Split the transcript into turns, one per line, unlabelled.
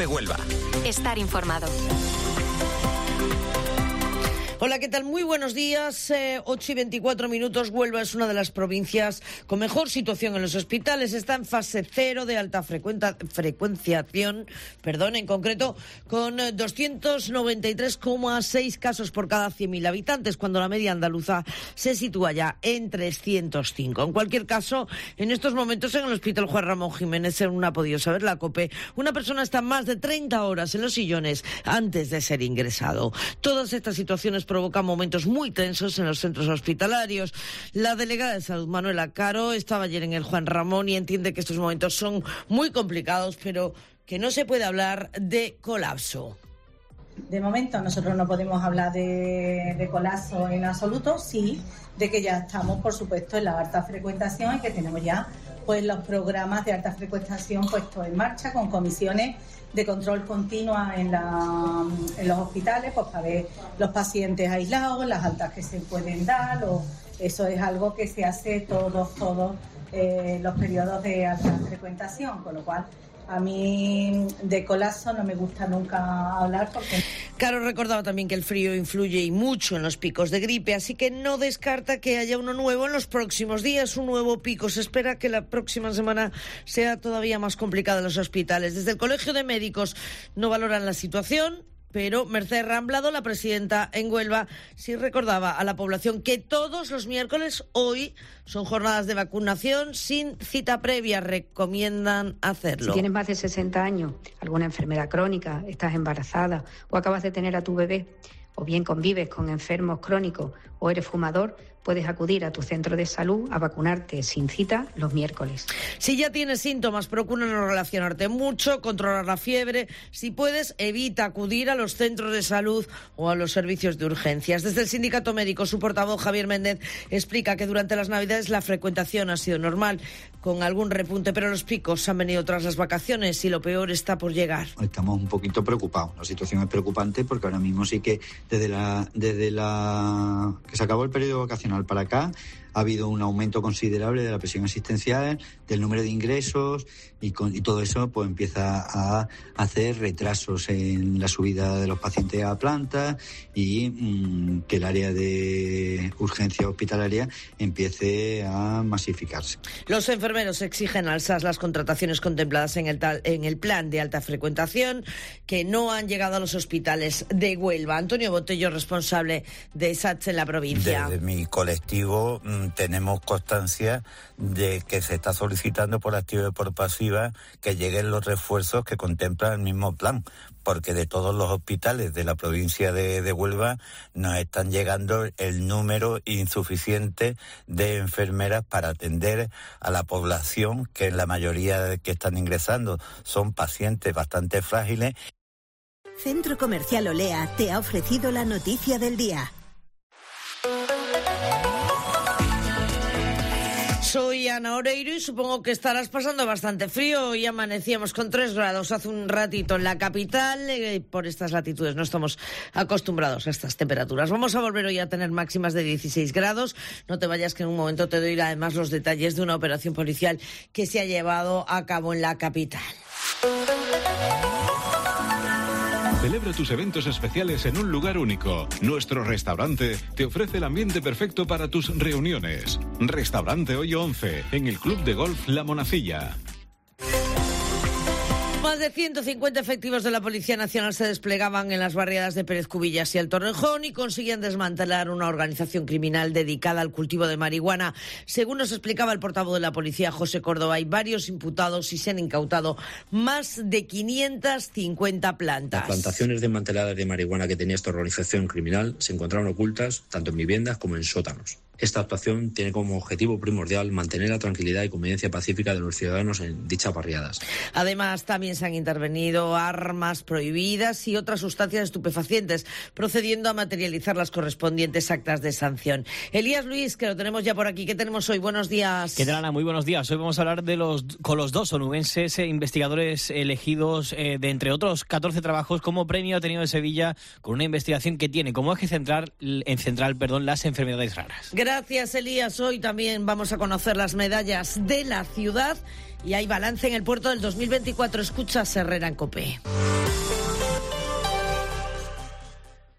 Cope Huelva.
Estar informado.
Hola, ¿qué tal? Muy buenos días. 8:24. Huelva es una de las provincias con mejor situación en los hospitales. Está en fase 0 de alta frecuenciación, en concreto con 293,6 casos por cada 100.000 habitantes, cuando la media andaluza se sitúa ya en 305. En cualquier caso, en estos momentos en el Hospital Juan Ramón Jiménez, según ha podido saber la COPE, una persona está más de 30 horas en los sillones antes de ser ingresado. Todas estas situaciones provocan momentos muy tensos en los centros hospitalarios. La delegada de Salud, Manuela Caro, estaba ayer en el Juan Ramón y entiende que estos momentos son muy complicados, pero que no se puede hablar de colapso.
De momento nosotros no podemos hablar de colapso en absoluto, sí, de que ya estamos, por supuesto, en la alta frecuentación y que tenemos ya pues los programas de alta frecuentación puestos en marcha con comisiones de control continua en los hospitales, pues para ver los pacientes aislados, las altas que se pueden dar, eso es algo que se hace todos los periodos de alta frecuentación, con lo cual a mí de colapso no me gusta nunca hablar porque...
Caro recordaba también que el frío influye y mucho en los picos de gripe, así que no descarta que haya uno nuevo en los próximos días, un nuevo pico. Se espera que la próxima semana sea todavía más complicada en los hospitales. Desde el Colegio de Médicos no valoran la situación, pero Mercedes Ramblado, la presidenta en Huelva, sí recordaba a la población que todos los miércoles hoy son jornadas de vacunación sin cita previa. Recomiendan hacerlo.
Si tienes más de 60 años, alguna enfermedad crónica, estás embarazada o acabas de tener a tu bebé, o bien convives con enfermos crónicos o eres fumador, puedes acudir a tu centro de salud a vacunarte sin cita los miércoles.
Si ya tienes síntomas, procura no relacionarte mucho, controlar la fiebre. Si puedes, evita acudir a los centros de salud o a los servicios de urgencias. Desde el Sindicato Médico, su portavoz Javier Méndez explica que durante las Navidades la frecuentación ha sido normal, con algún repunte, pero los picos han venido tras las vacaciones y lo peor está por llegar.
Estamos un poquito preocupados. La situación es preocupante porque ahora mismo sí que desde que se acabó el periodo vacacional para acá ha habido un aumento considerable de la presión asistencial, del número de ingresos y todo eso pues empieza a hacer retrasos en la subida de los pacientes a planta y que el área de urgencia hospitalaria empiece a masificarse.
Los enfermeros exigen al SAS las contrataciones contempladas en el plan de alta frecuentación que no han llegado a los hospitales de Huelva. Antonio Botello, responsable de SATS en la provincia.
Desde mi colectivo tenemos constancia de que se está solicitando por activa y por pasiva que lleguen los refuerzos que contempla el mismo plan, porque de todos los hospitales de la provincia de Huelva nos están llegando el número insuficiente de enfermeras para atender a la población, que la mayoría que están ingresando son pacientes bastante frágiles.
Centro Comercial Olea te ha ofrecido la noticia del día.
Soy Ana Oreiro y supongo que estarás pasando bastante frío. Hoy amanecíamos con 3 grados hace un ratito en la capital. Por estas latitudes no estamos acostumbrados a estas temperaturas. Vamos a volver hoy a tener máximas de 16 grados. No te vayas, que en un momento te doy además los detalles de una operación policial que se ha llevado a cabo en la capital.
Celebra tus eventos especiales en un lugar único. Nuestro restaurante te ofrece el ambiente perfecto para tus reuniones. Restaurante Hoyo 11, en el Club de Golf La Monacilla.
Más de 150 efectivos de la Policía Nacional se desplegaban en las barriadas de Pérez Cubillas y El Torrejón y conseguían desmantelar una organización criminal dedicada al cultivo de marihuana. Según nos explicaba el portavoz de la policía, José Córdoba, hay varios imputados y se han incautado más de 550 plantas.
Las plantaciones desmanteladas de marihuana que tenía esta organización criminal se encontraron ocultas tanto en viviendas como en sótanos. Esta actuación tiene como objetivo primordial mantener la tranquilidad y convivencia pacífica de los ciudadanos en dichas barriadas.
Además, también se han intervenido armas prohibidas y otras sustancias estupefacientes, procediendo a materializar las correspondientes actas de sanción. Elías Luis, que lo tenemos ya por aquí. ¿Qué tenemos hoy? Buenos días.
¿Qué tal, Ana? Muy buenos días. Hoy vamos a hablar con los dos onubenses investigadores elegidos de, entre otros, 14 trabajos como premio Ateneo de Sevilla, con una investigación que tiene como eje central las enfermedades raras.
Gracias, Elías. Hoy también vamos a conocer las medallas de la ciudad y hay balance en el puerto del 2024. Escucha Herrera en COPE.